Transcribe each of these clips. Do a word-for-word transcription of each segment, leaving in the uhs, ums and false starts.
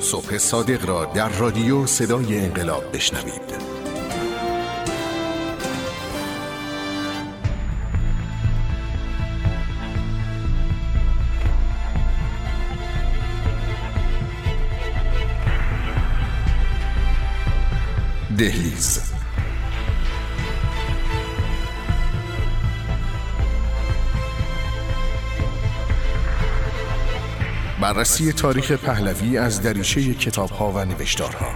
صبح صادق را در رادیو صدای انقلاب بشنوید. دهلیز. بررسی تاریخ پهلوی از دریچه کتاب‌ها و نوشتارها.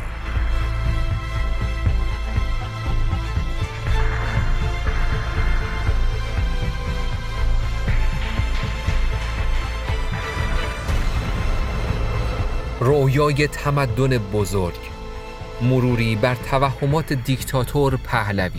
رویای تمدن بزرگ، مروری بر توهمات دیکتاتور پهلوی.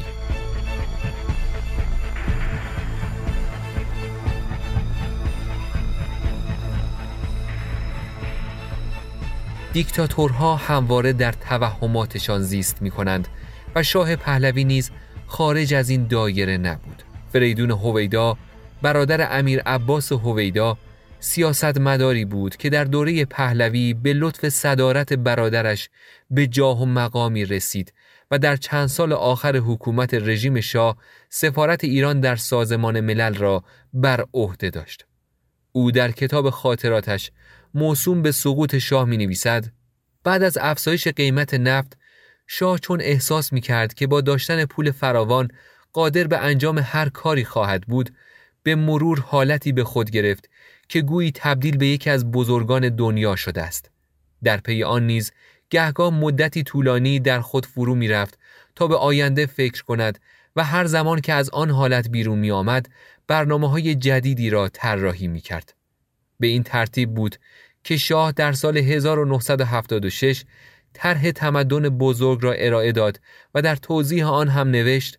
دیکتاتورها همواره در توهماتشان زیست می کنند و شاه پهلوی نیز خارج از این دایره نبود. فریدون هویدا، برادر امیر عباس هویدا، سیاستمداری بود که در دوره پهلوی به لطف صدارت برادرش به جاه و مقامی رسید و در چند سال آخر حکومت رژیم شاه سفارت ایران در سازمان ملل را بر عهده داشت. او در کتاب خاطراتش موسوم به سقوط شاه می نویسد: بعد از افزایش قیمت نفت، شاه چون احساس می کرد که با داشتن پول فراوان قادر به انجام هر کاری خواهد بود، به مرور حالتی به خود گرفت که گویی تبدیل به یکی از بزرگان دنیا شده است. در پی آن نیز گهگاه مدتی طولانی در خود فرو می رفت تا به آینده فکر کند و هر زمان که از آن حالت بیرون می آمد برنامه‌های جدیدی را طراحی می کرد. به این ترتیب بود که شاه در سال هزار و نهصد و هفتاد و شش طرح تمدن بزرگ را ارائه داد و در توضیح آن هم نوشت: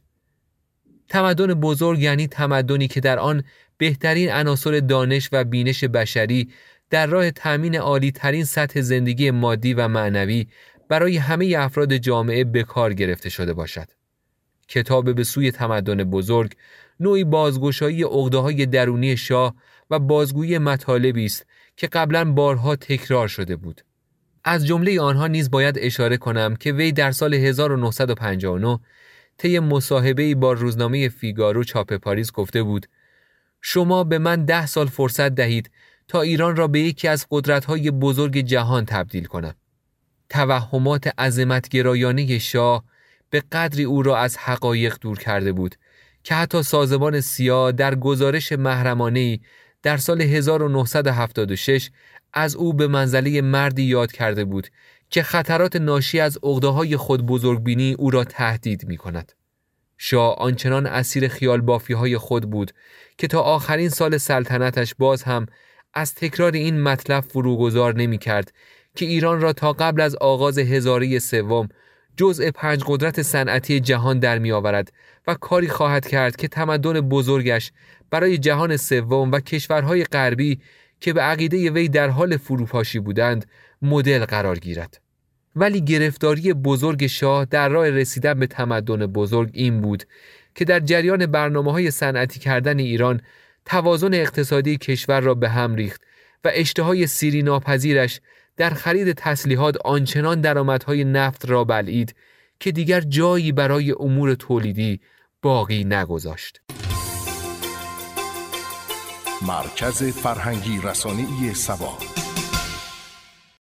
تمدن بزرگ یعنی تمدنی که در آن بهترین عناصر دانش و بینش بشری در راه تأمین عالی ترین سطح زندگی مادی و معنوی برای همه افراد جامعه به کار گرفته شده باشد. کتاب به سوی تمدن بزرگ نوعی بازگشایی عقده‌های درونی شاه و بازگویی مطالبی است که قبلاً بارها تکرار شده بود. از جمله آنها نیز باید اشاره کنم که وی در سال هزار و نهصد و پنجاه و نه طی مصاحبه‌ای با روزنامه فیگارو چاپ پاریس گفته بود: شما به من ده سال فرصت دهید تا ایران را به یکی از قدرت‌های بزرگ جهان تبدیل کنم. توهمات عظمت‌گرایانه شاه به قدری او را از حقایق دور کرده بود که حتی سازمان سیا در گزارش محرمانه‌ای در سال هزار و نهصد و هفتاد و شش از او به منزله مردی یاد کرده بود که خطرات ناشی از عقده‌های خود بزرگبینی او را تهدید می‌کند. شاه آنچنان اسیر خیال بافی‌های خود بود که تا آخرین سال سلطنتش باز هم از تکرار این مطلب فروگذار نمی‌کرد که ایران را تا قبل از آغاز هزاره سوم جزء پنج قدرت صنعتی جهان در می‌آورد و کاری خواهد کرد که تمدن بزرگش برای جهان سوم و کشورهای غربی که به عقیده وی در حال فروپاشی بودند مدل قرار گیرد. ولی گرفتاری بزرگ شاه در راه رسیدن به تمدن بزرگ این بود که در جریان برنامه‌های صنعتی کردن ایران توازن اقتصادی کشور را به هم ریخت و اشتهای سیری ناپذیرش در خرید تسلیحات آنچنان درآمدهای نفت را بلعید که دیگر جایی برای امور تولیدی باقی نگذاشت. مرکز فرهنگی رسانه‌ای سبا.